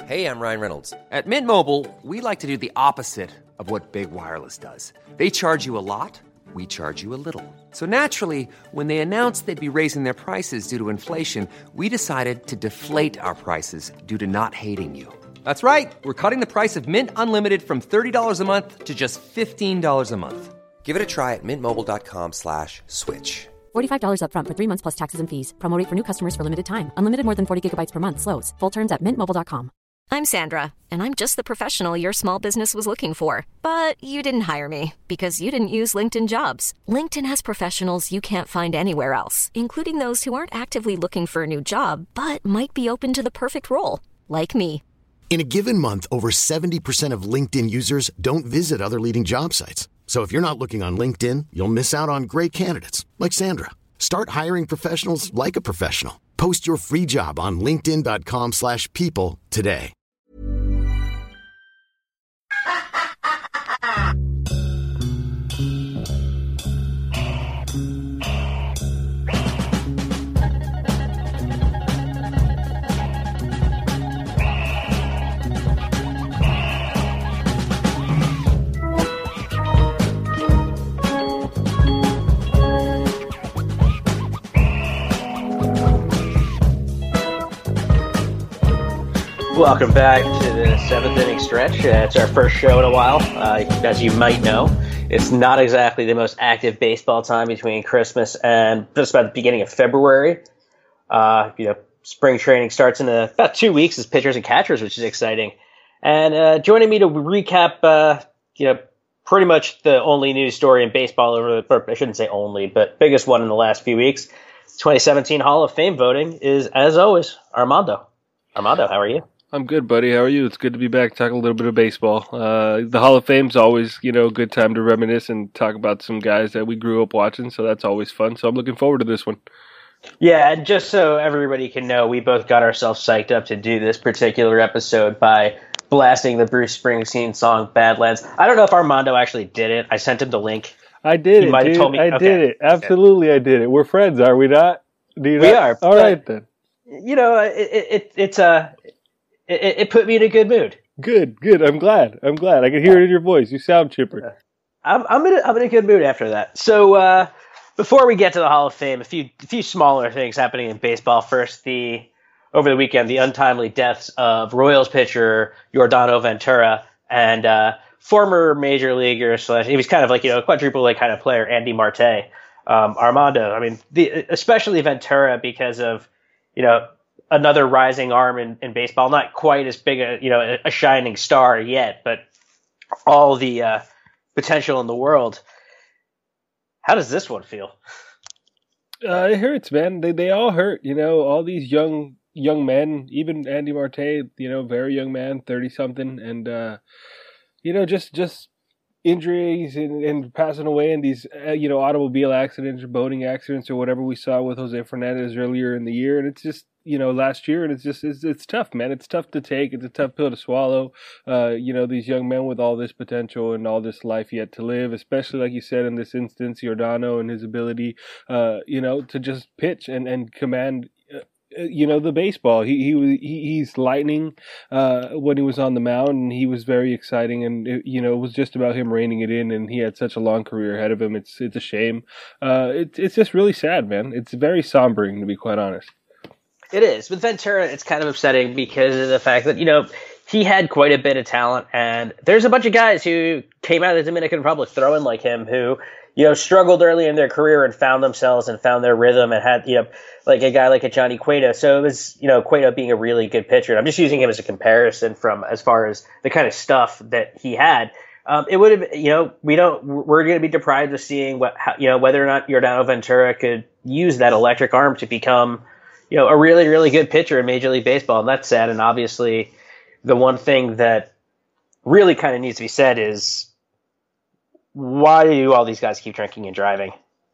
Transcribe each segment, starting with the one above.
Hey, I'm Ryan Reynolds. At Mint Mobile, we like to do the opposite of what Big Wireless does. They charge you a lot, we charge you a little. So naturally, when they announced they'd be raising their prices due to inflation, we decided to deflate our prices due to not hating you. That's right. We're cutting the price of Mint Unlimited from $30 a month to just $15 a month. Give it a try at mintmobile.com/switch. $45 up front for 3 months plus taxes and fees. Promo rate for new customers for limited time. Unlimited more than 40 gigabytes per month. Slows full terms at mintmobile.com. I'm Sandra, and I'm just the professional your small business was looking for. But you didn't hire me because you didn't use LinkedIn Jobs. LinkedIn has professionals you can't find anywhere else, including those who aren't actively looking for a new job, but might be open to the perfect role, like me. In a given month, over 70% of LinkedIn users don't visit other leading job sites. So if you're not looking on LinkedIn, you'll miss out on great candidates like Sandra. Start hiring professionals like a professional. Post your free job on linkedin.com/people today. Welcome back to the seventh inning stretch. It's our first show in a while. As you might know, it's not exactly the most active baseball time between Christmas and just about the beginning of February. Spring training starts in about 2 weeks as pitchers and catchers, which is exciting. And joining me to recap, pretty much the only news story in baseball or I shouldn't say only, but biggest one in the last few weeks, 2017 Hall of Fame voting is, as always, Armando. Armando, how are you? I'm good, buddy. How are you? It's good to be back talking a little bit of baseball. The Hall of Fame's always, a good time to reminisce and talk about some guys that we grew up watching, so that's always fun. So I'm looking forward to this one. Yeah, and just so everybody can know, we both got ourselves psyched up to do this particular episode by blasting the Bruce Springsteen song Badlands. I don't know if Armando actually did it. I sent him the link. I did it, dude. Told me. I did it. Absolutely, I did it. We're friends, are we not? We are. All right, then. It put me in a good mood. Good. I'm glad. I can hear it in your voice. You sound chipper. I'm in a good mood after that. So before we get to the Hall of Fame, a few smaller things happening in baseball. First, over the weekend, the untimely deaths of Royals pitcher Yordano Ventura and former major leaguer / he was kind of like a quadruple A kind of player, Andy Marte. Armando. I mean, especially Ventura because of another rising arm in baseball, not quite as big a shining star yet, but all the potential in the world. How does this one feel? It hurts, man. They all hurt. All these young men, even Andy Marte, very young man, 30-something, and just injuries and passing away in these automobile accidents or boating accidents or whatever we saw with Jose Fernandez earlier in the year, and it's just last year, and it's tough, man. It's tough to take. It's a tough pill to swallow. These young men with all this potential and all this life yet to live, especially like you said in this instance, Yordano and his ability, to just pitch and command. The baseball. He's lightning when he was on the mound, and he was very exciting. And it was just about him reining it in. And he had such a long career ahead of him. It's a shame. It's just really sad, man. It's very sombering, to be quite honest. It is. With Ventura, it's kind of upsetting because of the fact that he had quite a bit of talent, and there's a bunch of guys who came out of the Dominican Republic throwing like him who struggled early in their career and found themselves and found their rhythm and had, like a guy like a Johnny Cueto. So it was, Cueto being a really good pitcher. And I'm just using him as a comparison from as far as the kind of stuff that he had. It would have, we're going to be deprived of seeing whether or not Yordano Ventura could use that electric arm to become, a really, really good pitcher in Major League Baseball. And that's sad. And obviously the one thing that really kind of needs to be said is, why do all these guys keep drinking and driving?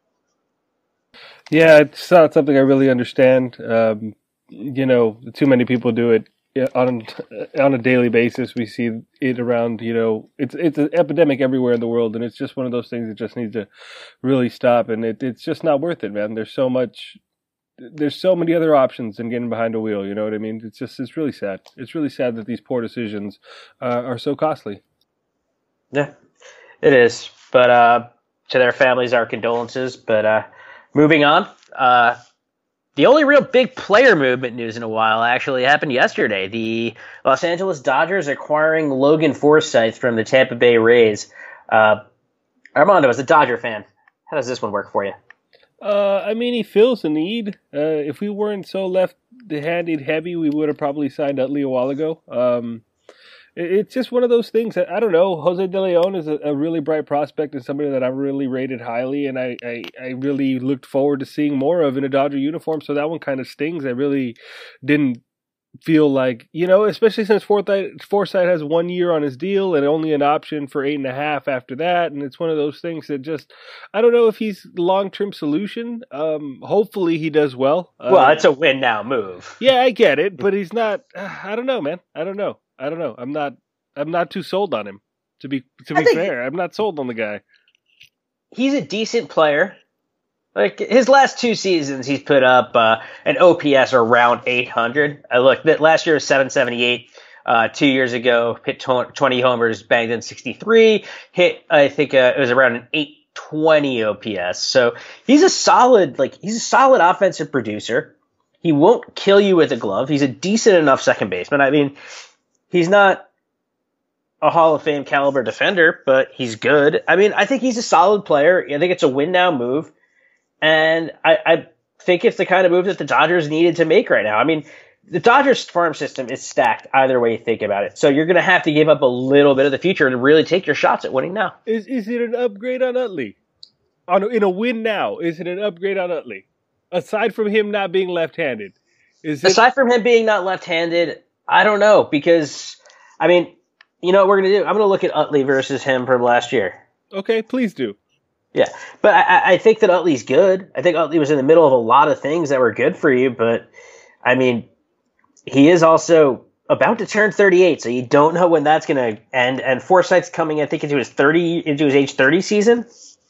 Yeah, it's not something I really understand. Too many people do it on a daily basis. We see it around, it's an epidemic everywhere in the world, and it's just one of those things that just needs to really stop, and it's just not worth it, man. There's so much there's so many other options than getting behind a wheel. You know what I mean? It's really sad. It's really sad that these poor decisions are so costly. Yeah, it is. But to their families, our condolences. But moving on, the only real big player movement news in a while actually happened yesterday. The Los Angeles Dodgers acquiring Logan Forsythe from the Tampa Bay Rays. Armando, as a Dodger fan, how does this one work for you? I mean, he fills the need. If we weren't so left-handed heavy, we would have probably signed Utley a while ago. It's just one of those things that, I don't know, Jose De Leon is a really bright prospect and somebody that I really rated highly, and I really looked forward to seeing more of in a Dodger uniform, so that one kind of stings. I really didn't feel like, especially since Forsythe has 1 year on his deal and only an option for 8.5 after that, and it's one of those things that just, I don't know if he's the long-term solution. Hopefully he does well. Well, it's a win-now move. Yeah, I get it, but he's not, I don't know, man. I don't know. I'm not too sold on him, to be fair. I'm not sold on the guy. He's a decent player. Like, his last 2 seasons, he's put up an OPS around 800. Look, last year was 778. 2 years ago, hit 20 homers, banged in 63. I think it was around an 820 OPS. So he's a solid offensive producer. He won't kill you with a glove. He's a decent enough second baseman. I mean, he's not a Hall of Fame caliber defender, but he's good. I mean, I think he's a solid player. I think it's a win-now move. And I think it's the kind of move that the Dodgers needed to make right now. I mean, the Dodgers farm system is stacked either way you think about it. So you're going to have to give up a little bit of the future to really take your shots at winning now. Is it an upgrade on Utley? In a win now, is it an upgrade on Utley? Aside from him not being left-handed. Aside from him being not left-handed, I don't know. Because, I mean, you know what we're going to do? I'm going to look at Utley versus him from last year. Okay, please do. Yeah, but I think that Utley's good. I think Utley was in the middle of a lot of things that were good for you, but, I mean, he is also about to turn 38, so you don't know when that's going to end. And Forsythe's coming, I think, into his age 30 season.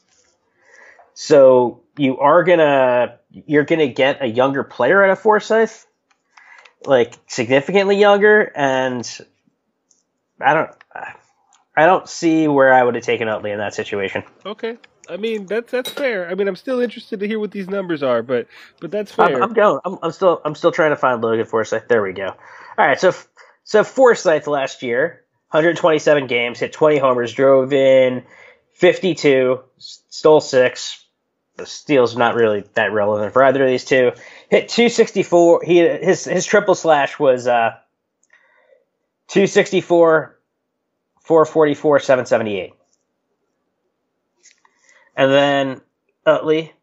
So you're gonna get a younger player out of Forsythe, like significantly younger, and I don't see where I would have taken Utley in that situation. Okay. I mean, that's fair. I mean, I'm still interested to hear what these numbers are, but that's fair. I'm still trying to find Logan Forsythe. There we go. All right, so Forsythe last year, 127 games, hit 20 homers, drove in 52, stole 6. The steal's not really that relevant for either of these two. Hit 264. His triple slash was 264, 444, 778. And then Utley,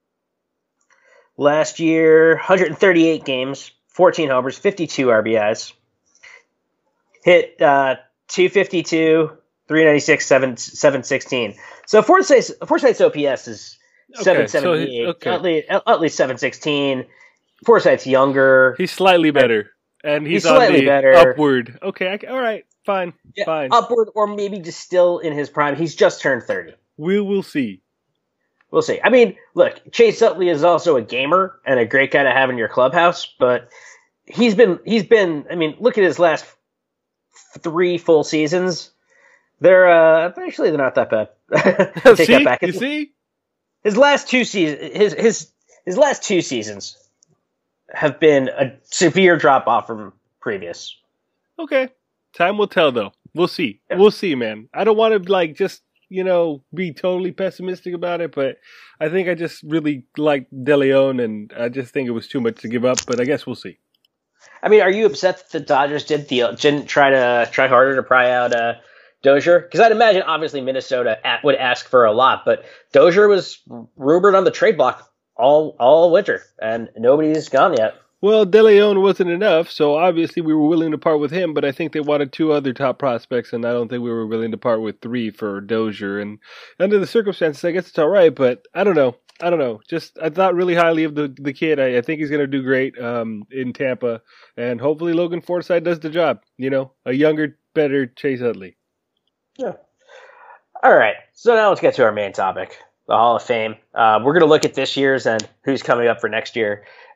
last year, 138 games, 14 homers, 52 RBIs. Hit 252, 396, 716. So Forsythe's OPS is 778. Utley's 716. Forsythe's younger. He's slightly better. And he's slightly better. Upward. Okay, all right, fine, fine. Upward, or maybe just still in his prime. He's just turned 30. We'll see. We'll see. I mean, look, Chase Utley is also a gamer and a great guy to have in your clubhouse, but he's been. I mean, look at his last 3 full seasons. They're not that bad. Take that back. You see? His last 2 seasons, his last 2 seasons have been a severe drop off from previous. Okay, time will tell, though. We'll see. Yeah. We'll see, man. I don't want to just be totally pessimistic about it, but I think I just really like De Leon, and I just think it was too much to give up. But I guess we'll see. I mean, are you upset that the Dodgers didn't try harder to pry out Dozier? Because I'd imagine, obviously, Minnesota would ask for a lot, but Dozier was rumored on the trade block all winter, and nobody's gone yet. Well, De Leon wasn't enough, so obviously we were willing to part with him, but I think they wanted 2 other top prospects, and I don't think we were willing to part with 3 for Dozier. And under the circumstances, I guess it's all right, but I don't know. Just, I thought really highly of the kid. I think he's going to do great in Tampa, and hopefully Logan Forsythe does the job. A younger, better Chase Utley. Yeah. All right, so now let's get to our main topic, the Hall of Fame. We're going to look at this year's and who's coming up for next year.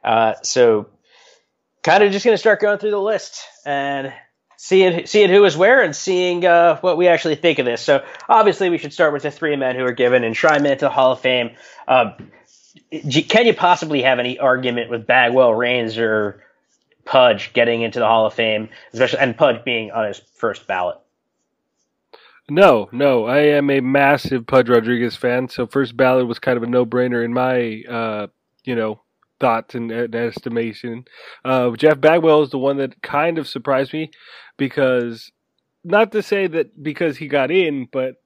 So kind of just going to start going through the list and seeing who is where and seeing what we actually think of this. So obviously we should start with the three men who are given enshrinement into the Hall of Fame. Can you possibly have any argument with Bagwell, Raines, or Pudge getting into the Hall of Fame, especially and Pudge being on his first ballot? No. I am a massive Pudge Rodriguez fan, so first ballot was kind of a no-brainer in my, thoughts and estimation. Jeff Bagwell is the one that kind of surprised me because, not to say that because he got in, but,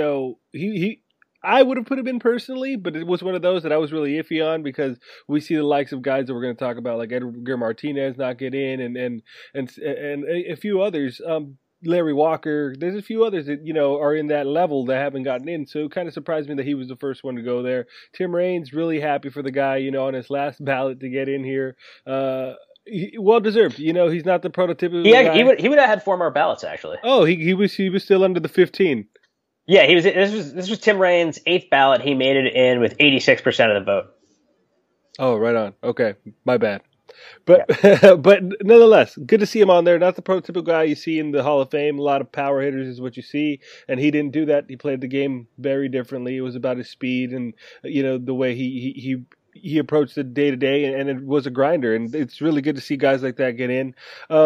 I would have put him in personally, but it was one of those that I was really iffy on because we see the likes of guys that we're going to talk about, like Edgar Martinez not get in and a few others. Larry Walker, there's a few others that, are in that level that haven't gotten in. So it kind of surprised me that he was the first one to go there. Tim Raines, really happy for the guy, on his last ballot to get in here. Well deserved. He's not the prototypical guy. He would have had 4 more ballots, actually. Oh, he was still under the 15. Yeah, this was Tim Raines' 8th ballot. He made it in with 86% of the vote. Oh, right on. Okay, my bad. But but nonetheless, good to see him on there. Not the prototypical guy you see in the Hall of Fame. A lot of power hitters is what you see, and he didn't do that. He played the game very differently. It was about his speed and the way he approached the day to day, and it was a grinder. And it's really good to see guys like that get in.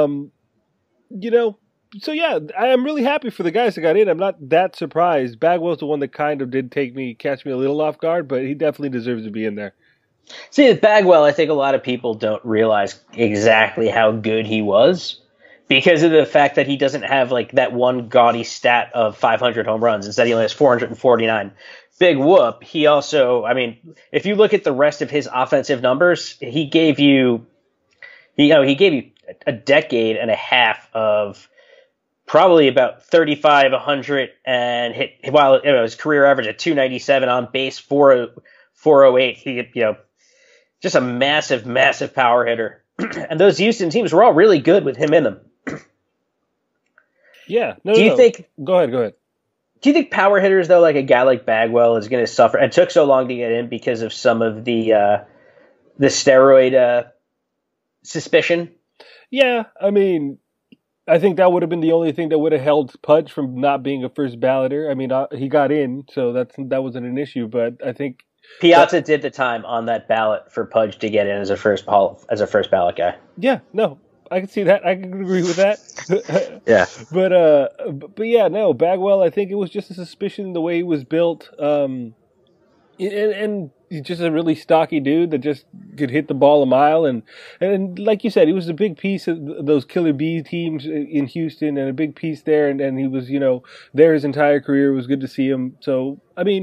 So yeah, I am really happy for the guys that got in. I'm not that surprised. Bagwell's the one that kind of did catch me a little off guard, but he definitely deserves to be in there. See, with Bagwell, I think a lot of people don't realize exactly how good he was because of the fact that he doesn't have like that one gaudy stat of 500 home runs. Instead, he only has 449. Big whoop. He also, if you look at the rest of his offensive numbers, he gave you a decade and a half of probably about 35, 100, and hit while his career average at 297 on base, 408. He, just a massive, massive power hitter. And those Houston teams were all really good with him in them. Yeah. Do you think? Go ahead. Do you think power hitters, though, like a guy like Bagwell, is going to suffer? And took so long to get in because of some of the steroid suspicion. Yeah, I think that would have been the only thing that would have held Pudge from not being a first balloter. He got in, so that wasn't an issue. But I think Piazza did the time on that ballot for Pudge to get in as a first ballot guy. Yeah, no, I can see that. I can agree with that. Yeah, but yeah, no, Bagwell. I think it was just a suspicion the way he was built, and he's just a really stocky dude that just could hit the ball a mile. And like you said, he was a big piece of those Killer Bee teams in Houston and a big piece there. And he was, there his entire career. It was good to see him. So,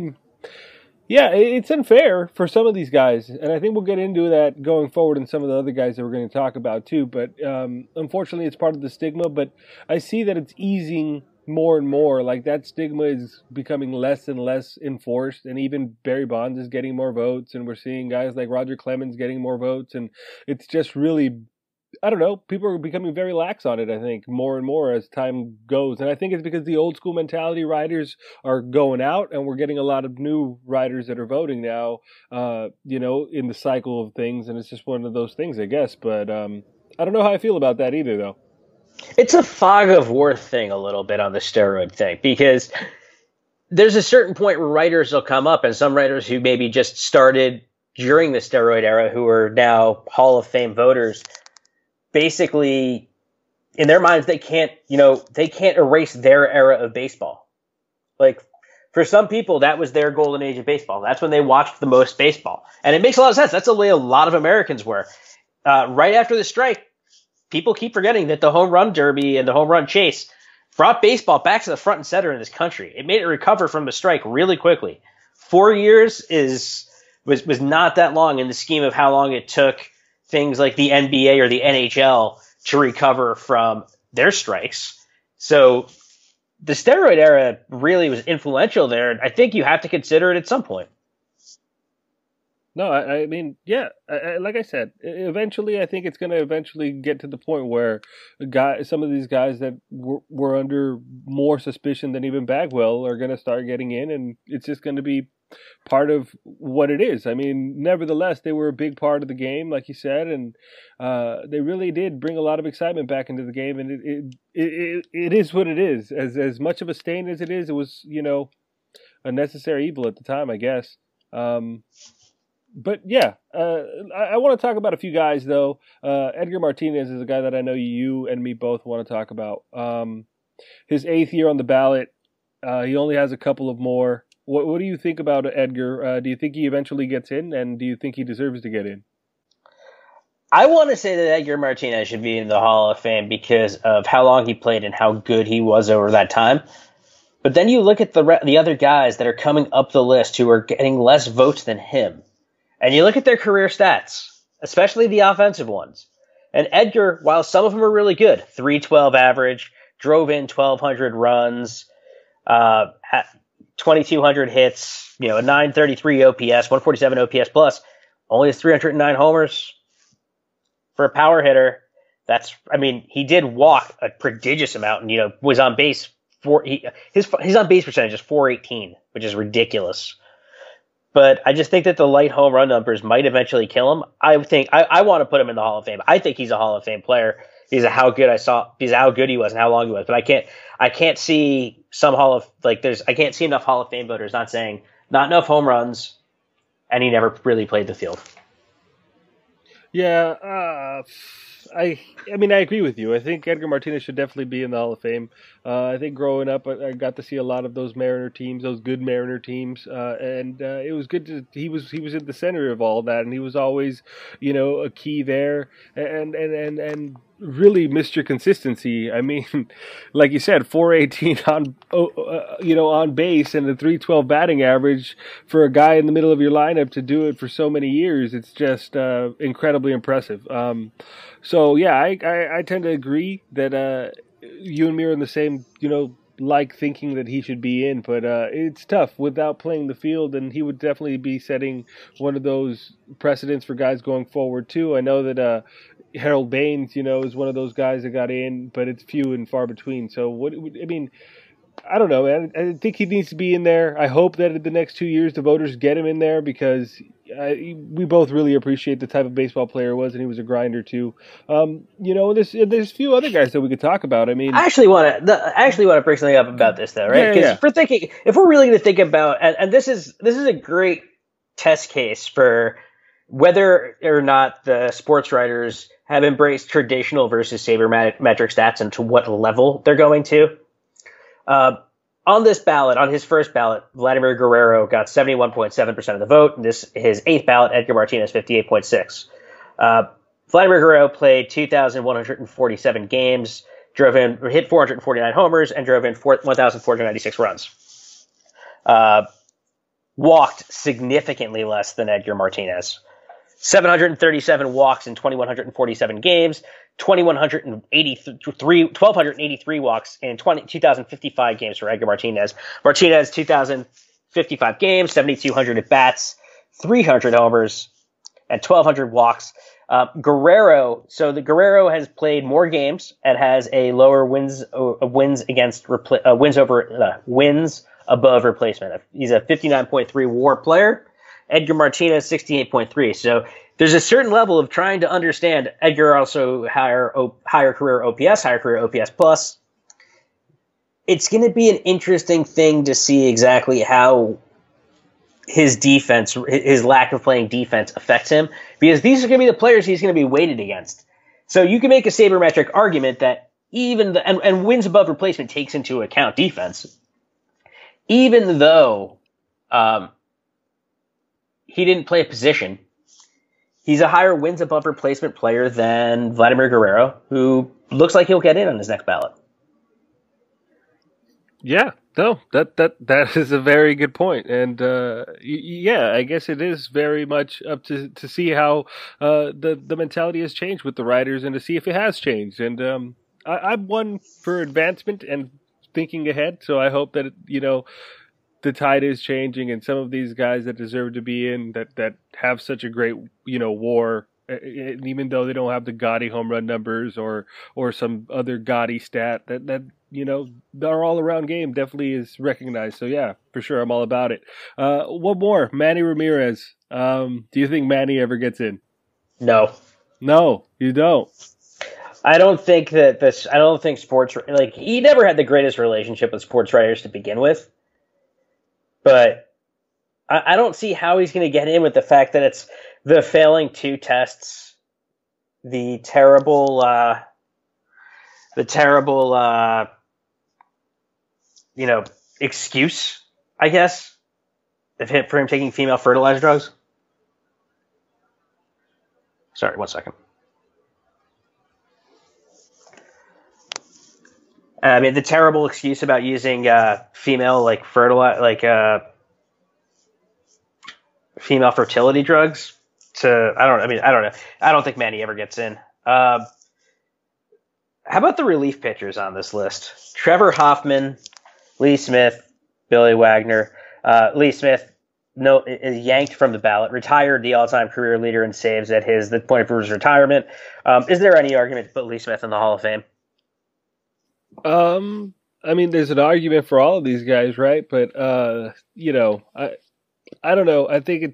yeah, it's unfair for some of these guys. And I think we'll get into that going forward and some of the other guys that we're going to talk about too. But unfortunately, it's part of the stigma. But I see that it's easing more and more. Like that stigma is becoming less and less enforced, and even Barry Bonds is getting more votes, and we're seeing guys like Roger Clemens getting more votes, and it's just really, I don't know, people are becoming very lax on it, I think, more and more as time goes. And I think it's because the old school mentality writers are going out, and we're getting a lot of new writers that are voting now, in the cycle of things, and it's just one of those things, I guess. But I don't know how I feel about that either, though. It's a fog of war thing a little bit on the steroid thing, because there's a certain point where writers will come up, and some writers who maybe just started during the steroid era who are now Hall of Fame voters, basically in their minds, they can't erase their era of baseball. Like for some people, that was their golden age of baseball. That's when they watched the most baseball. And it makes a lot of sense. That's the way a lot of Americans were. Right after the strike, people keep forgetting that the home run derby and the home run chase brought baseball back to the front and center in this country. It made it recover from the strike really quickly. 4 years was not that long in the scheme of how long it took things like the NBA or the NHL to recover from their strikes. So the steroid era really was influential there. I think you have to consider it at some point. No, I mean, yeah, like I said, eventually I think it's going to eventually get to the point where some of these guys that were under more suspicion than even Bagwell are going to start getting in, and it's just going to be part of what it is. I mean, nevertheless, they were a big part of the game, like you said, and they really did bring a lot of excitement back into the game, and it is what it is. As much of a stain as it is, it was, a necessary evil at the time, I guess. But yeah, I want to talk about a few guys, though. Edgar Martinez is a guy that I know you and me both want to talk about. His 8th year on the ballot, he only has a couple of more. What do you think about Edgar? Do you think he eventually gets in, and do you think he deserves to get in? I want to say that Edgar Martinez should be in the Hall of Fame because of how long he played and how good he was over that time. But then you look at the other guys that are coming up the list who are getting less votes than him. And you look at their career stats, especially the offensive ones. And Edgar, while some of them are really good, 312 average, drove in 1,200 runs, 2,200 hits, a 933 OPS, 147 OPS plus, only has 309 homers for a power hitter. He did walk a prodigious amount and, was on base his on base percentage is .418, which is ridiculous. But I just think that the light home run numbers might eventually kill him. I want to put him in the Hall of Fame. I think he's a Hall of Fame player because of how good he was and how long he was. But I can't see I can't see enough Hall of Fame voters not saying not enough home runs, and he never really played the field. Yeah, I agree with you. I think Edgar Martinez should definitely be in the Hall of Fame. I think growing up, I got to see a lot of those Mariner teams, those good Mariner teams, and it was good he was at the center of all that, and he was always, a key there, and really Mr. Consistency. I mean, like you said, 418 on base and a 312 batting average for a guy in the middle of your lineup to do it for so many years. It's just incredibly impressive. So yeah, I tend to agree that you and me are in the same, thinking that he should be in, but it's tough without playing the field, and he would definitely be setting one of those precedents for guys going forward too. I know that Harold Baines, is one of those guys that got in, but it's few and far between. So I don't know, man. I think he needs to be in there. I hope that in the next 2 years the voters get him in there because we both really appreciate the type of baseball player he was, and he was a grinder too. There's a few other guys that we could talk about. I actually want to bring something up about this though, right? Because if we're really going to think about, and this is a great test case for whether or not the sports writers have embraced traditional versus sabermetric stats and to what level they're going to. On this ballot, on his first ballot, Vladimir Guerrero got 71.7% of the vote. His 8th ballot, Edgar Martinez, 58.6%. Vladimir Guerrero played 2,147 games, hit 449 homers, and drove in 1,496 runs. Walked significantly less than Edgar Martinez. 737 walks in 2,147 games, 1,283 walks in 2,055 games for Edgar Martinez. Martinez, 2,055 games, 7,200 at bats, 300 homers, and 1,200 walks. Guerrero has played more games and has a lower wins above replacement. He's a 59.3 WAR player. Edgar Martinez, 68.3. So there's a certain level of trying to understand. Edgar also higher career OPS, higher career OPS plus. It's going to be an interesting thing to see exactly how his defense, his lack of playing defense affects him, because these are going to be the players he's going to be weighted against. So you can make a sabermetric argument that and wins above replacement takes into account defense, even though, he didn't play a position. He's a higher wins above replacement player than Vladimir Guerrero, who looks like he'll get in on his next ballot. Yeah, no, that is a very good point. And I guess it is very much up to see how the mentality has changed with the writers and to see if it has changed. And I'm one for advancement and thinking ahead, so I hope that the tide is changing, and some of these guys that deserve to be in that have such a great, WAR, even though they don't have the gaudy home run numbers or some other gaudy stat, that their all around game definitely is recognized. So yeah, for sure, I'm all about it. One more, Manny Ramirez. Do you think Manny ever gets in? No, you don't. I don't think sports, like, he never had the greatest relationship with sports writers to begin with. But I don't see how he's going to get in with the fact that it's the failing 2 tests, the terrible, excuse, I guess, for him taking female fertilizer drugs. Sorry, 1 second. The terrible excuse about using female female fertility drugs I don't know. I don't think Manny ever gets in. How about the relief pitchers on this list? Trevor Hoffman, Lee Smith, Billy Wagner. Lee Smith is yanked from the ballot, retired, the all-time career leader in saves at the point of his retirement. Is there any argument to put Lee Smith in the Hall of Fame? There's an argument for all of these guys, right? But I don't know. I think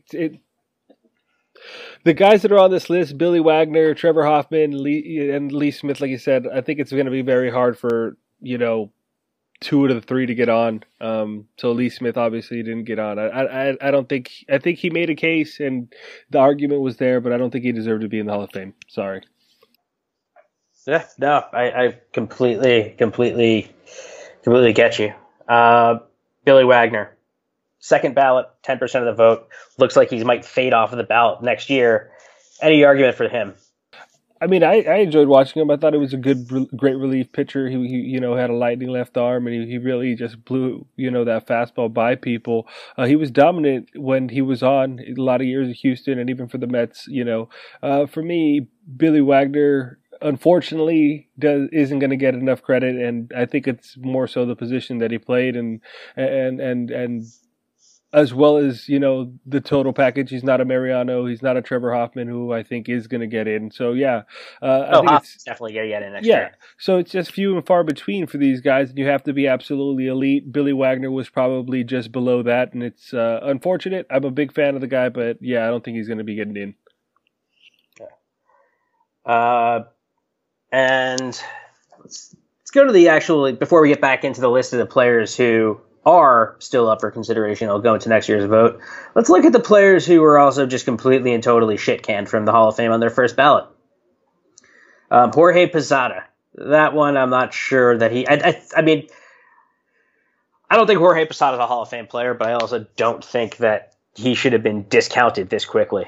the guys that are on this list, Billy Wagner, Trevor Hoffman, Lee Smith, like you said, I think it's going to be very hard for 2 out of the 3 to get on. So Lee Smith obviously didn't get on. I don't think. I think he made a case, and the argument was there, but I don't think he deserved to be in the Hall of Fame. Sorry. Yeah, no, I completely get you. Billy Wagner, second ballot, 10% of the vote. Looks like he might fade off of the ballot next year. Any argument for him? I enjoyed watching him. I thought he was a great relief pitcher. He had a lightning left arm, and he really just blew, that fastball by people. He was dominant when he was on a lot of years at Houston, and even for the Mets. For me, Billy Wagner, unfortunately, isn't going to get enough credit, and I think it's more so the position that he played, and as well as the total package. He's not a Mariano, he's not a Trevor Hoffman, who I think is going to get in. So yeah, I think it's definitely going to get in next year. So it's just few and far between for these guys, and you have to be absolutely elite. Billy Wagner was probably just below that, and it's unfortunate. I'm a big fan of the guy, but yeah, I don't think he's going to be getting in. And let's go to the actual, before we get back into the list of the players who are still up for consideration, I'll go into next year's vote. Let's look at the players who were also just completely and totally shit-canned from the Hall of Fame on their first ballot. Jorge Posada. That one, I'm not sure that I don't think Jorge Posada is a Hall of Fame player, but I also don't think that he should have been discounted this quickly.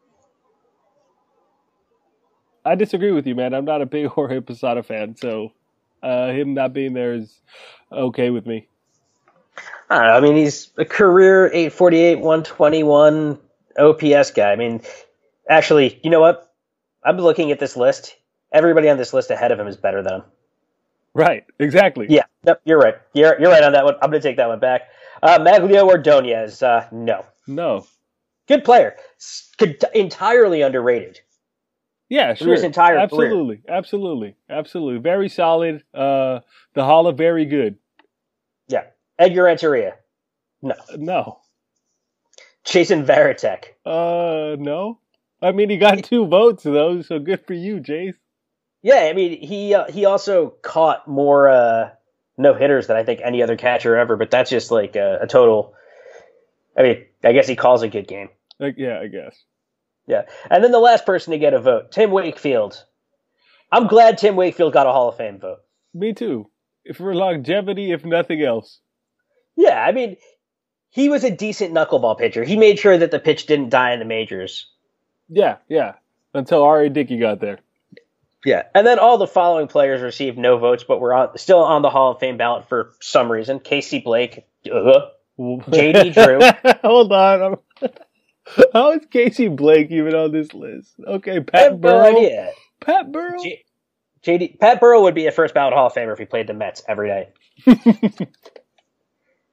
I disagree with you, man. I'm not a big Jorge Posada fan, so him not being there is okay with me. I don't know. He's a career 848, 121 OPS guy. Actually, you know what? I'm looking at this list. Everybody on this list ahead of him is better than him. Right, exactly. Yeah, yep, you're right. You're right on that one. I'm going to take that one back. Maglio Ordonez, no. No. Good player. Entirely underrated. Yeah, sure. His entire career. Absolutely. Very solid. The Hall of Very Good. Yeah. Edgar Renteria. No. Jason Varitek. No. He got 2 votes though, so good for you, Jace. Yeah, he also caught more no hitters than I think any other catcher ever, but that's just like a total. I guess he calls a good game. Yeah, I guess. Yeah, and then the last person to get a vote, Tim Wakefield. I'm glad Tim Wakefield got a Hall of Fame vote. Me too. For longevity, if nothing else. Yeah, he was a decent knuckleball pitcher. He made sure that the pitch didn't die in the majors. Yeah. Until R.A. Dickey got there. Yeah, and then all the following players received no votes, but were still on the Hall of Fame ballot for some reason. Casey Blake, J.D. Drew. Hold on. How is Casey Blake even on this list? Okay, Pat Burrell. No idea. Pat Burrell? Pat Burrell would be a first ballot Hall of Famer if he played the Mets every day.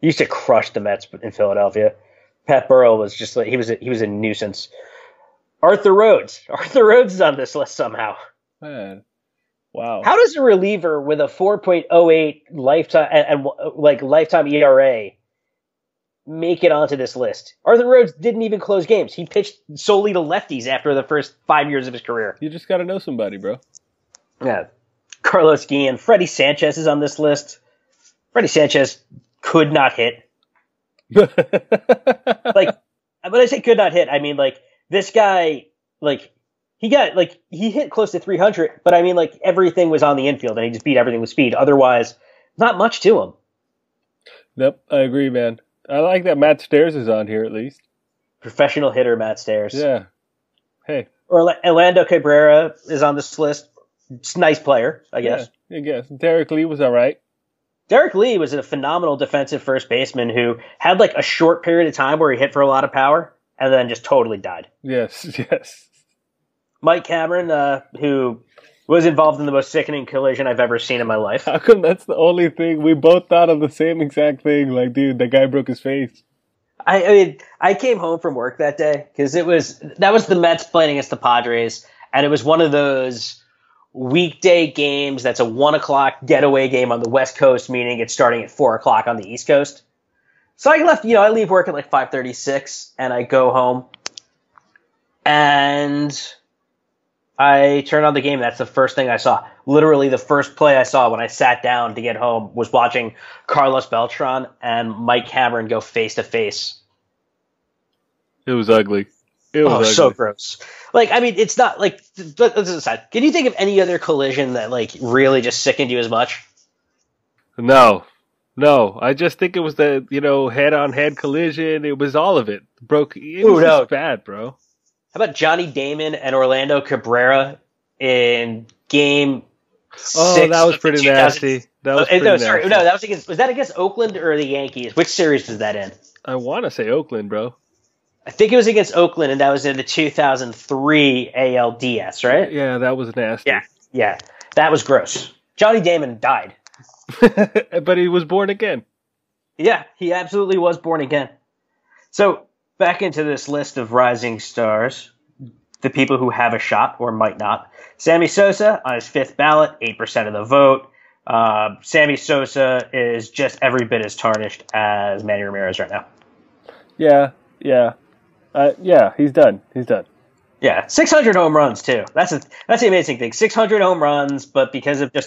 He used to crush the Mets in Philadelphia. Pat Burrell was just like he was a nuisance. Arthur Rhodes is on this list somehow. Man, wow. How does a reliever with a 4.08 lifetime and lifetime ERA make it onto this list? Arthur Rhodes didn't even close games. He pitched solely to lefties after the first 5 years of his career. You just got to know somebody, bro. Yeah. Carlos Guillen. Freddie Sanchez is on this list. Freddie Sanchez could not hit. Like, when I say could not hit, I mean, like, this guy, like, he hit close to 300, but I mean, like, everything was on the infield, and he just beat everything with speed. Otherwise, not much to him. Nope, I agree, man. I like that Matt Stairs is on here, at least. Professional hitter Matt Stairs. Yeah. Hey. Orlando Cabrera is on this list. It's a nice player, I guess. Yeah, I guess. Derek Lee was all right. Derek Lee was a phenomenal defensive first baseman who had like a short period of time where he hit for a lot of power and then just totally died. Yes. Mike Cameron, who was involved in the most sickening collision I've ever seen in my life. How come that's the only thing? We both thought of the same exact thing. Like, dude, that guy broke his face. I mean, I came home from work that day because that was the Mets playing against the Padres, and it was one of those weekday games that's a 1 o'clock getaway game on the West Coast, meaning it's starting at 4 o'clock on the East Coast. So I leave work at like 5:36, and I go home, and I turn on the game. That's the first thing I saw. Literally, the first play I saw when I sat down to get home was watching Carlos Beltran and Mike Cameron go face to face. It was ugly. It was ugly. So gross. Like, I mean, it's not like. Let's aside. Can you think of any other collision that like really just sickened you as much? No. I just think it was the head-on-head collision. It was all of it. It was just bad, bro. How about Johnny Damon and Orlando Cabrera in Game 6? Oh, that was pretty nasty. Was that against Oakland or the Yankees? Which series was that in? I want to say Oakland, bro. I think it was against Oakland, and that was in the 2003 ALDS, right? Yeah, that was nasty. Yeah, that was gross. Johnny Damon died. But he was born again. Yeah, he absolutely was born again. So, back into this list of rising stars, the people who have a shot or might not. Sammy Sosa on his 5th ballot, 8% of the vote. Sammy Sosa is just every bit as tarnished as Manny Ramirez right now. Yeah, he's done. Yeah, 600 home runs too. That's the amazing thing. 600 home runs, but because of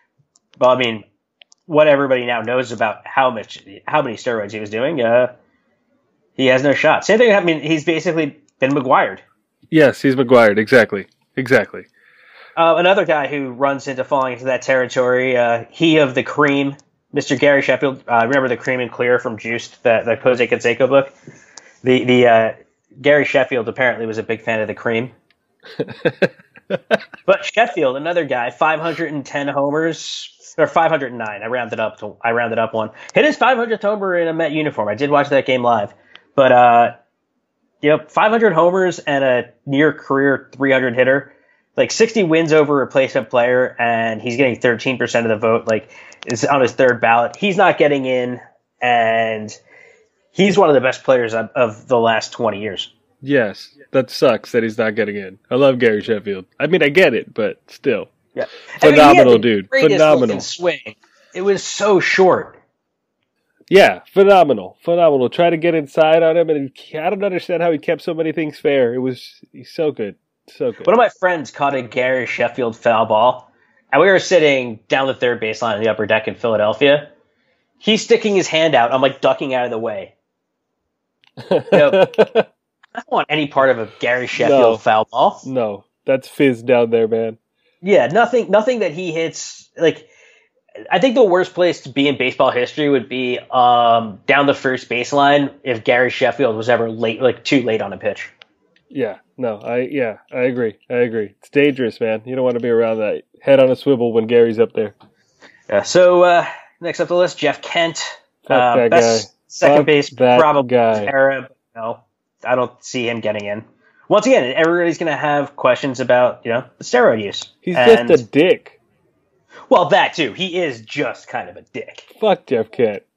what everybody now knows about how many steroids he was doing, he has no shot. Same thing. I mean, he's basically been McGuired. Yes, he's McGuired. Exactly. Another guy who runs into falling into that territory, he of the cream, Mr. Gary Sheffield. Remember the Cream and Clear from Juiced, the Jose Canseco book? The Gary Sheffield apparently was a big fan of the cream. But Sheffield, another guy, 510 homers, or 509. I rounded up one. Hit his 500th homer in a Met uniform. I did watch that game live. But 500 homers and a near career 300 hitter, like 60 wins over a replacement player, and he's getting 13% of the vote. Like, is on his 3rd ballot. He's not getting in, and he's one of the best players of the last 20 years. Yes, that sucks that he's not getting in. I love Gary Sheffield. I mean, I get it, but still. Yeah. Phenomenal dude. Phenomenal swing. It was so short. Yeah, phenomenal. Try to get inside on him, and I don't understand how he kept so many things fair. He's so good. So good. One of my friends caught a Gary Sheffield foul ball, and we were sitting down the 3rd baseline in the upper deck in Philadelphia. He's sticking his hand out. I'm like ducking out of the way. I don't want any part of a Gary Sheffield foul ball. No, that's fizz down there, man. Yeah, nothing that he hits. Like, I think the worst place to be in baseball history would be down the first baseline if Gary Sheffield was ever too late on a pitch. Yeah, no, I agree. It's dangerous, man. You don't want to be around that. Head on a swivel when Gary's up there. Yeah. So next up the list, Jeff Kent, best guy. Second base, probably era. But no, I don't see him getting in. Once again, everybody's going to have questions about the steroid use. He's just a dick. Well, that too. He is just kind of a dick. Fuck Jeff Kent.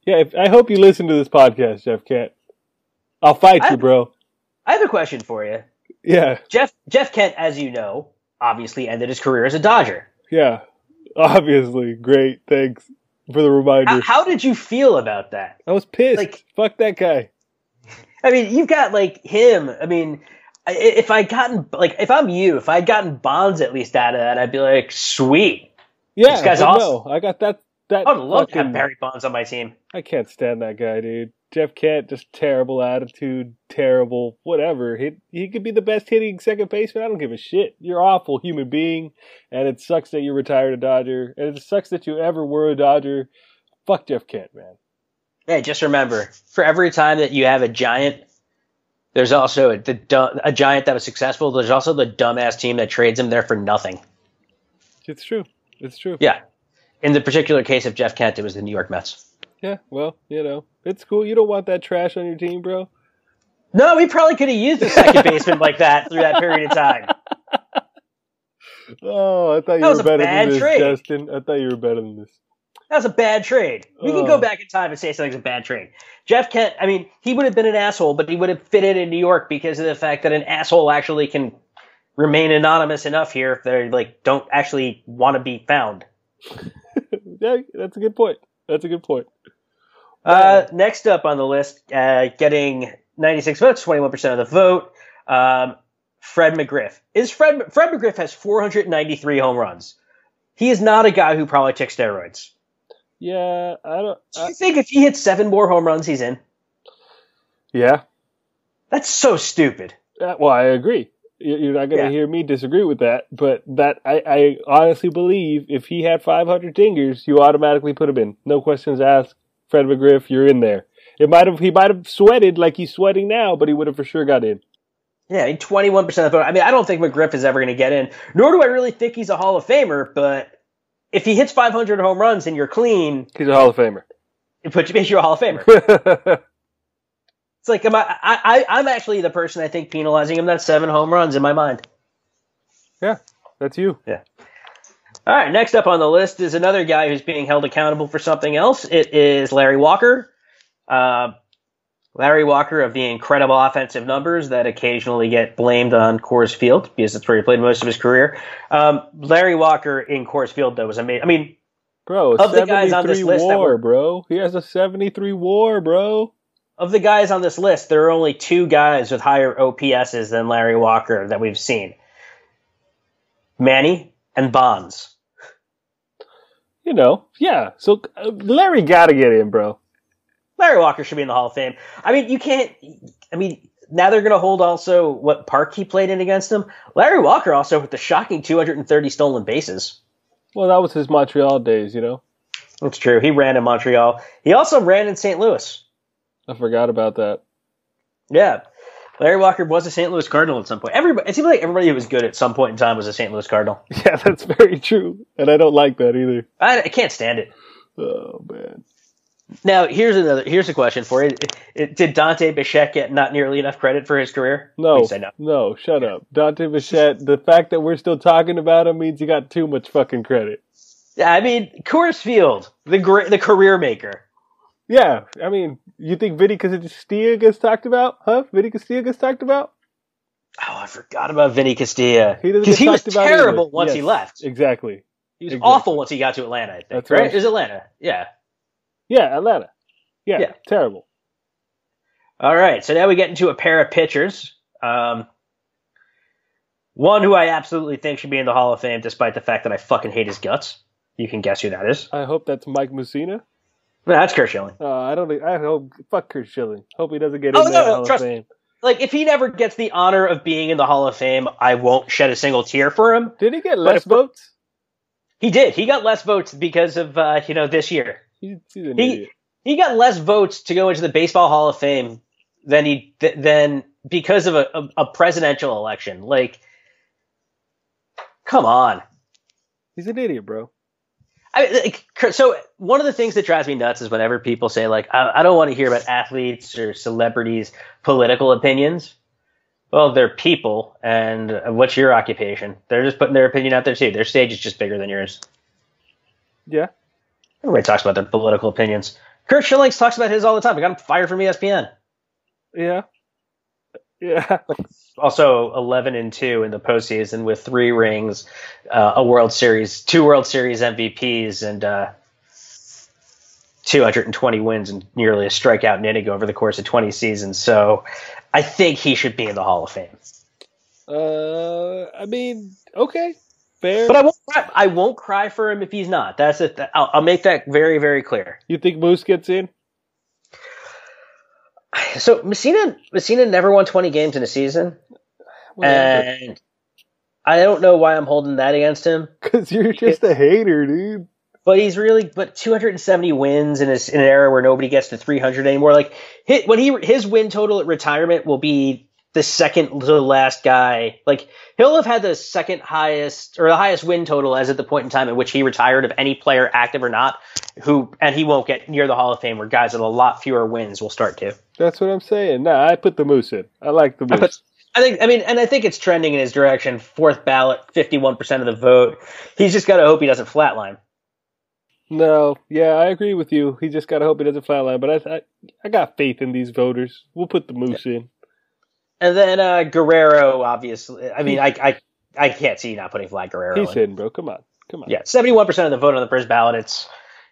Yeah, I hope you listen to this podcast, Jeff Kent. I'll fight you, bro. I have a question for you. Yeah. Jeff Kent, as you know, obviously ended his career as a Dodger. Yeah, obviously. Great. Thanks for the reminder. How did you feel about that? I was pissed. Like, fuck that guy. I mean, you've got like him. I mean, if I'd gotten Bonds at least out of that, I'd be like, sweet. Yeah, this guy's awesome. No, I got that. I would love to have Barry Bonds on my team. I can't stand that guy, dude. Jeff Kent, just terrible attitude, terrible whatever. He could be the best hitting second baseman. I don't give a shit. You're an awful human being, and it sucks that you retired a Dodger, and it sucks that you ever were a Dodger. Fuck Jeff Kent, man. Hey, just remember, for every time that you have a giant, there's also a giant that was successful. There's also the dumbass team that trades him there for nothing. It's true. It's true. Yeah. In the particular case of Jeff Kent, it was the New York Mets. Yeah, well, it's cool. You don't want that trash on your team, bro. No, we probably could have used a second baseman like that through that period of time. Oh, I thought you were better than this, Justin. I thought you were better than this. That was a bad trade. We can go back in time and say something's a bad trade. Jeff Kent, I mean, he would have been an asshole, but he would have fit in New York because of the fact that an asshole actually can remain anonymous enough here if they like don't actually want to be found. Yeah, that's a good point. Next up on the list, getting 96 votes, 21% of the vote, Fred McGriff. Fred McGriff has 493 home runs. He is not a guy who probably took steroids. Yeah, Do you think if he hits 7 more home runs, he's in? Yeah. That's so stupid. Well, I agree. You're not going to hear me disagree with that, but I honestly believe if he had 500 dingers, you automatically put him in. No questions asked. Fred McGriff, you're in there. He might have sweated like he's sweating now, but he would have for sure got in. Yeah, 21% of the vote. I mean, I don't think McGriff is ever going to get in, nor do I really think he's a Hall of Famer, but if he hits 500 home runs and you're clean... He's a Hall of Famer. It makes you a Hall of Famer. It's like, I'm actually the person I think penalizing him. That's 7 home runs in my mind. Yeah, that's you. Yeah. All right, next up on the list is another guy who's being held accountable for something else. It is Larry Walker. Larry Walker of the incredible offensive numbers that occasionally get blamed on Coors Field because that's where he played most of his career. Larry Walker in Coors Field, though, was amazing. I mean, bro, of the guys on this list bro. He has a 73 WAR, bro. Of the guys on this list, there are only 2 guys with higher OPSs than Larry Walker that we've seen. Manny and Bonds. Yeah. So Larry got to get in, bro. Larry Walker should be in the Hall of Fame. I mean, you can't... I mean, now they're going to hold also what park he played in against him. Larry Walker also with the shocking 230 stolen bases. Well, that was his Montreal days, That's true. He ran in Montreal. He also ran in St. Louis. I forgot about that. Yeah. Larry Walker was a St. Louis Cardinal at some point. It seemed like everybody who was good at some point in time was a St. Louis Cardinal. Yeah, that's very true. And I don't like that either. I can't stand it. Oh, man. Now, here's a question for you. Did Dante Bichette get not nearly enough credit for his career? No, shut up. Dante Bichette, the fact that we're still talking about him means he got too much fucking credit. Yeah, I mean, Coors Field, the career maker. Yeah, I mean, you think Vinny Castilla gets talked about? Huh? Vinny Castilla gets talked about? Oh, I forgot about Vinny Castilla. Because he was terrible once he left. Exactly. He was awful once he got to Atlanta, I think. That's right. It was Atlanta. Yeah. Yeah, Atlanta. Yeah, terrible. All right, so now we get into a pair of pitchers. One who I absolutely think should be in the Hall of Fame, despite the fact that I fucking hate his guts. You can guess who that is. I hope that's Mike Mussina. No, that's Curt Schilling. I hope fuck Curt Schilling. Hope he doesn't get in the Hall of Fame. Like, if he never gets the honor of being in the Hall of Fame, I won't shed a single tear for him. Did he get less votes? He did. He got less votes because of this year. He's an idiot. He got less votes to go into the Baseball Hall of Fame than because of a presidential election. Like, come on. He's an idiot, bro. So one of the things that drives me nuts is whenever people say, like, I don't want to hear about athletes or celebrities' political opinions. Well, they're people, and what's your occupation? They're just putting their opinion out there, too. Their stage is just bigger than yours. Yeah. Everybody talks about their political opinions. Kurt Schillings talks about his all the time. I got him fired from ESPN. Yeah. Also 11-2 in the postseason with 3 rings, a World Series, 2 World Series MVPs, and 220 wins and nearly a strikeout and inning over the course of 20 seasons. So I think he should be in the Hall of Fame. I mean, okay, fair. But I won't cry for him if he's not. That's it. I'll make that very, very clear. You think Moose gets in? So Messina never won 20 games in a season, and I don't know why I'm holding that against him. Because you're just a hater, dude. But he's really 270 wins in an era where nobody gets to 300 anymore. Like his win total at retirement will be the second to the last guy. Like he'll have had the second highest or the highest win total as at the point in time at which he retired of any player, active or not. And he won't get near the Hall of Fame where guys with a lot fewer wins will start to. That's what I'm saying. Nah, I put the Moose in. I like the Moose. I think it's trending in his direction. 4th ballot, 51% of the vote. He's just got to hope he doesn't flatline. No, yeah, I agree with you. He just got to hope he doesn't flatline. But I got faith in these voters. We'll put the Moose in. And then Guerrero, obviously. I mean, I can't see you not putting Vlad Guerrero in. He's in, bro. Come on. Yeah, 71% of the vote on the first ballot. It's,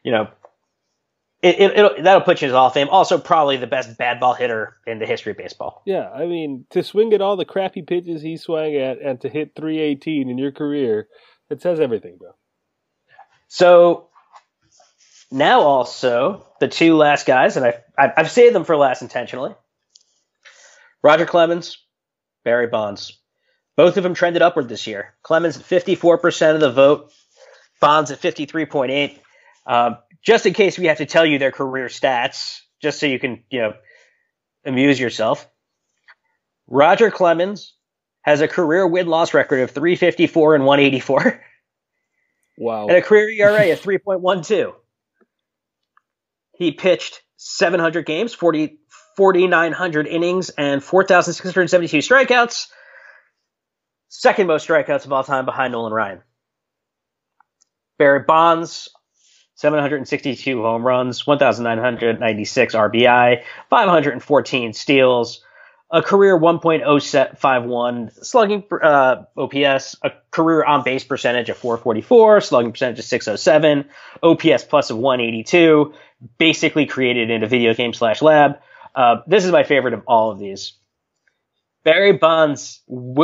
that'll put you in the Hall of Fame. Also, probably the best bad ball hitter in the history of baseball. Yeah, I mean, to swing at all the crappy pitches he swung at and to hit 318 in your career, it says everything, bro. So now also the 2 last guys, and I've saved them for last intentionally. Roger Clemens, Barry Bonds. Both of them trended upward this year. Clemens at 54% of the vote, Bonds at 53.8%. Just in case we have to tell you their career stats, just so you can, amuse yourself. Roger Clemens has a career win-loss record of 354 and 184. Wow. And a career ERA of 3.12. He pitched 700 games, 4,900 innings, and 4,672 strikeouts. Second most strikeouts of all time behind Nolan Ryan. Barry Bonds, 762 home runs, 1,996 RBI, 514 steals, a career 1.051 slugging OPS, a career on-base percentage of 444, slugging percentage of 607, OPS plus of 182, basically created in a video game /lab. This is my favorite of all of these. Barry Bonds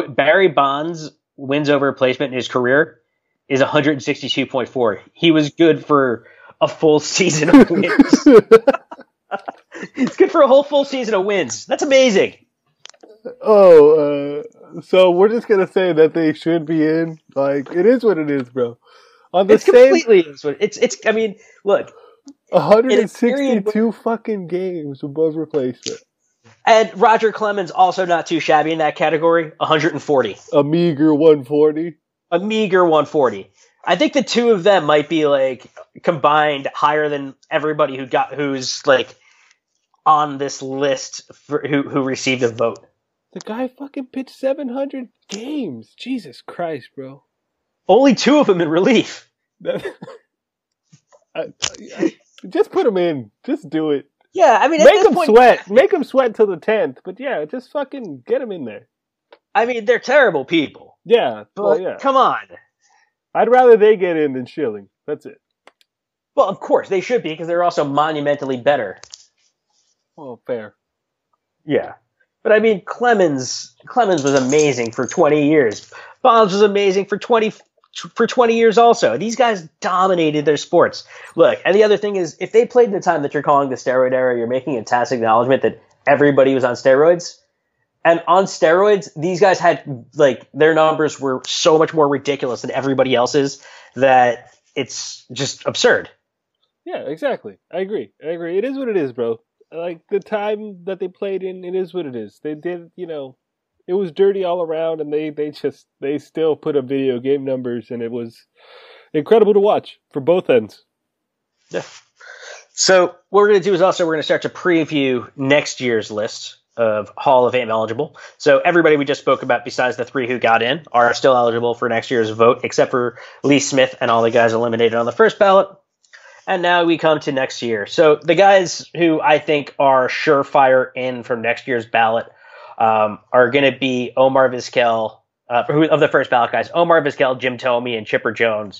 wins over replacement in his career is 162.4. He was good for a full season of wins. It's good for a whole full season of wins. That's amazing. So we're just gonna say that they should be in. Like, it is what it is, bro. Completely is what it's. I mean, look, 162 fucking games above replacement. And Roger Clemens also not too shabby in that category, 140. A meager 140. A meager 140. I think the two of them might be like combined higher than everybody who's like on this list who received a vote. The guy fucking pitched 700 games. Jesus Christ, bro. Only 2 of them in relief. Just put him in. Just do it. Yeah, I mean, make him sweat. Make him sweat till the 10th. But yeah, just fucking get him in there. I mean, they're terrible people. Yeah, but yeah. Come on. I'd rather they get in than Schilling. That's it. Well, of course they should be because they're also monumentally better. Well, fair. Yeah, but I mean, Clemens was amazing for 20 years. Bonds was amazing for 20 years also. These guys dominated their sports. Look, and the other thing is, if they played in the time that you're calling the steroid era, you're making a tacit acknowledgement that everybody was on steroids. And on steroids, these guys had, like, their numbers were so much more ridiculous than everybody else's that it's just absurd. Yeah, exactly. I agree. It is what it is, bro. Like, the time that they played in, it is what it is. They did, it was dirty all around, and they still put up video game numbers, and it was incredible to watch for both ends. Yeah. So what we're going to do is also we're going to start to preview next year's list of Hall of Fame eligible. So everybody we just spoke about, besides the 3 who got in, are still eligible for next year's vote, except for Lee Smith and all the guys eliminated on the first ballot. And now we come to next year. So the guys who I think are surefire in from next year's ballot are going to be Omar Vizquel, of the first ballot guys, Omar Vizquel, Jim Thome, and Chipper Jones.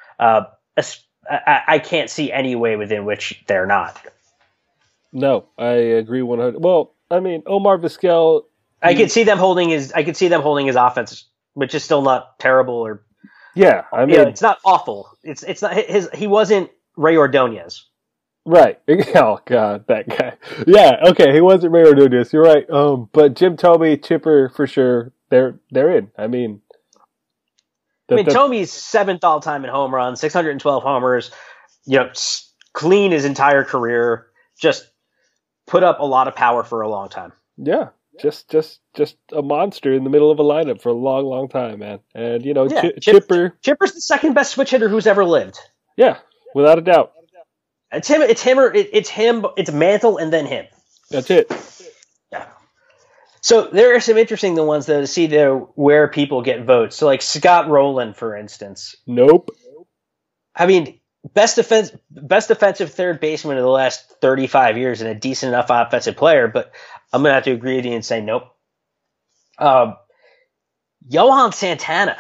I can't see any way within which they're not. No, I agree 100. Well, I mean, Omar Vizquel. I could see them holding his offense, which is still not terrible or. Yeah, I mean, it's not awful. It's not his. He wasn't Ray Ordonez. Right. Oh God, that guy. Yeah. Okay, he wasn't Ray Ordonez. You're right. But Jim Thome, Chipper for sure. They're in. I mean, Thome's 7th all time in home runs, 612 homers. Clean his entire career. Just put up a lot of power for a long time. Yeah. Just a monster in the middle of a lineup for a long, long time, man. And Chipper. Chipper's the second best switch hitter who's ever lived. Yeah, without a doubt. It's him. It's Mantle and then him. That's it. Yeah. So there are some interesting ones though to see where people get votes. So like Scott Rowland, for instance. Nope. I mean, best defensive third baseman of the last 35 years and a decent enough offensive player, but I'm gonna have to agree with you and say nope. Johan Santana.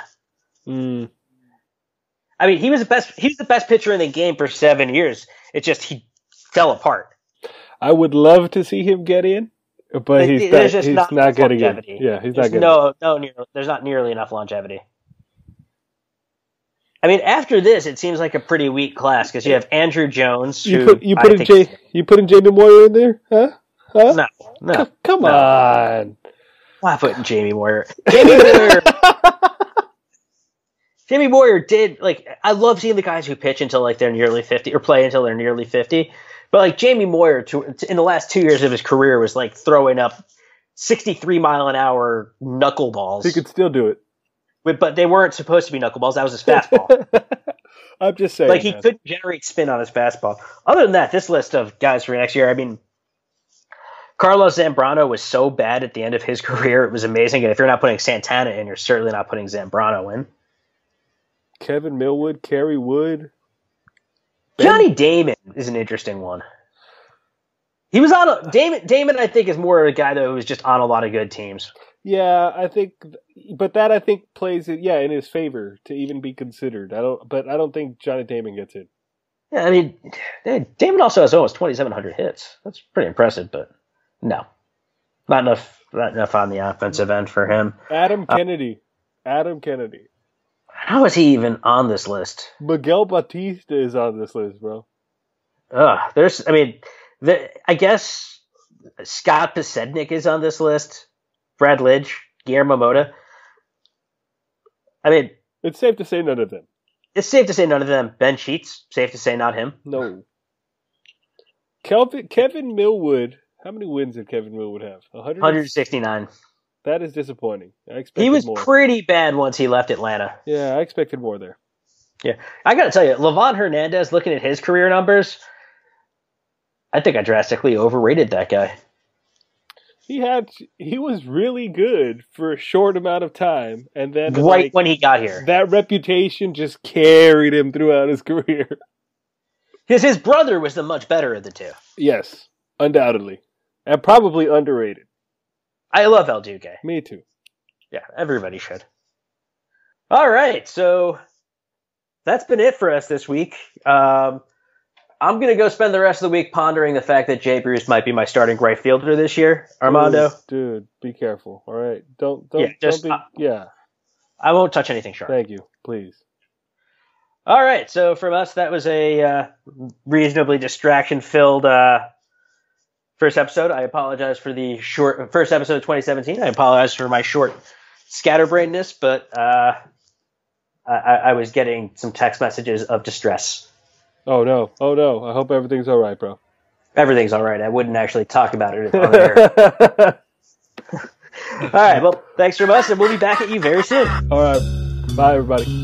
I mean, he was the best pitcher in the game for 7 years. It's just he fell apart. I would love to see him get in, but he's not getting in. Yeah, he's not getting in. There's not nearly enough longevity. I mean, after this, it seems like a pretty weak class because you have Andrew Jones. You putting Jamie Moyer in there? Huh? No. Come on. I'm not putting Jamie Moyer. Jamie Moyer did, I love seeing the guys who pitch until, they're nearly 50, or play until they're nearly 50. But, Jamie Moyer, in the last 2 years of his career, was, throwing up 63-mile-an-hour knuckleballs. He could still do it. But they weren't supposed to be knuckleballs. That was his fastball. I'm just saying. He couldn't generate spin on his fastball. Other than that, this list of guys for next year, I mean, Carlos Zambrano was so bad at the end of his career, it was amazing. And if you're not putting Santana in, you're certainly not putting Zambrano in. Kevin Millwood, Kerry Wood. Johnny Damon is an interesting one. He was on Damon, I think, is more of a guy, though, who was just on a lot of good teams. Yeah, I think, but that I think plays it, in his favor to even be considered. I don't think Johnny Damon gets in. Yeah, I mean, Damon also has almost 2,700 hits. That's pretty impressive, but no, not enough on the offensive end for him. Adam Kennedy. How is he even on this list? Miguel Batista is on this list, bro. I guess Scott Pasednik is on this list. Brad Lidge, Guillermo Mota. I mean, it's safe to say none of them. It's safe to say none of them. Ben Sheets, safe to say not him. No. Kevin Millwood. How many wins did Kevin Millwood have? 169. That is disappointing. I expected he was more. Pretty bad once he left Atlanta. Yeah, I expected more there. Yeah, I got to tell you, Livan Hernandez, looking at his career numbers, I think I drastically overrated that guy. He was really good for a short amount of time, and then when he got here, that reputation just carried him throughout his career. Because his brother was the much better of the two. Yes, undoubtedly, and probably underrated. I love El Duque. Me too. Yeah, everybody should. All right, so that's been it for us this week. I'm going to go spend the rest of the week pondering the fact that Jay Bruce might be my starting right fielder this year, Armando. Dude, be careful. All right. Don't be. I won't touch anything sharp. Thank you. Please. All right. So from us, that was a reasonably distraction-filled first episode. I apologize for the short first episode of 2017. I apologize for my short scatterbrainness, but I was getting some text messages of distress. Oh no! I hope everything's all right, bro. Everything's all right. I wouldn't actually talk about it on air. All right. Well, thanks from us, and we'll be back at you very soon. All right. Bye, everybody.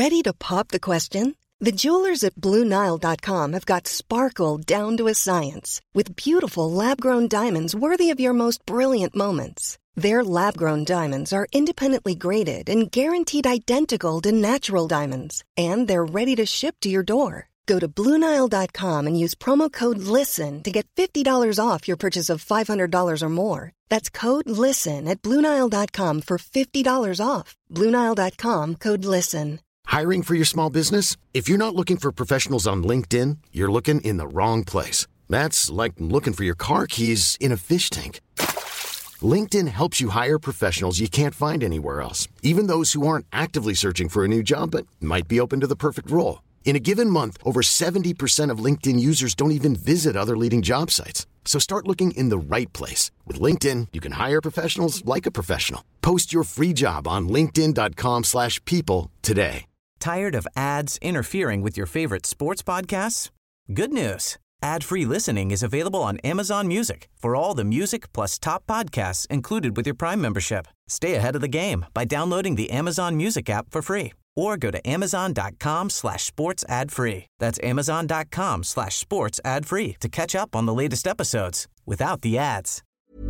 Ready to pop the question? The jewelers at BlueNile.com have got sparkle down to a science with beautiful lab-grown diamonds worthy of your most brilliant moments. Their lab-grown diamonds are independently graded and guaranteed identical to natural diamonds, and they're ready to ship to your door. Go to BlueNile.com and use promo code LISTEN to get $50 off your purchase of $500 or more. That's code LISTEN at BlueNile.com for $50 off. BlueNile.com, code LISTEN. Hiring for your small business? If you're not looking for professionals on LinkedIn, you're looking in the wrong place. That's like looking for your car keys in a fish tank. LinkedIn helps you hire professionals you can't find anywhere else, even those who aren't actively searching for a new job but might be open to the perfect role. In a given month, over 70% of LinkedIn users don't even visit other leading job sites. So start looking in the right place. With LinkedIn, you can hire professionals like a professional. Post your free job on linkedin.com/people today. Tired of ads interfering with your favorite sports podcasts? Good news. Ad-free listening is available on Amazon Music for all the music plus top podcasts included with your Prime membership. Stay ahead of the game by downloading the Amazon Music app for free or go to amazon.com/sports ad free. That's amazon.com/sports ad free to catch up on the latest episodes without the ads.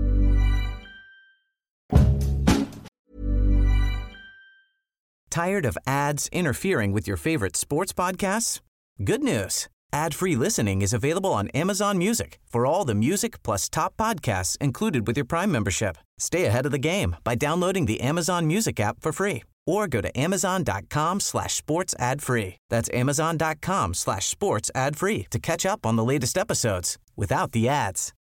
Tired of ads interfering with your favorite sports podcasts? Good news. Ad-free listening is available on Amazon Music for all the music plus top podcasts included with your Prime membership. Stay ahead of the game by downloading the Amazon Music app for free or go to amazon.com/sports ad free. That's amazon.com/sports ad free to catch up on the latest episodes without the ads.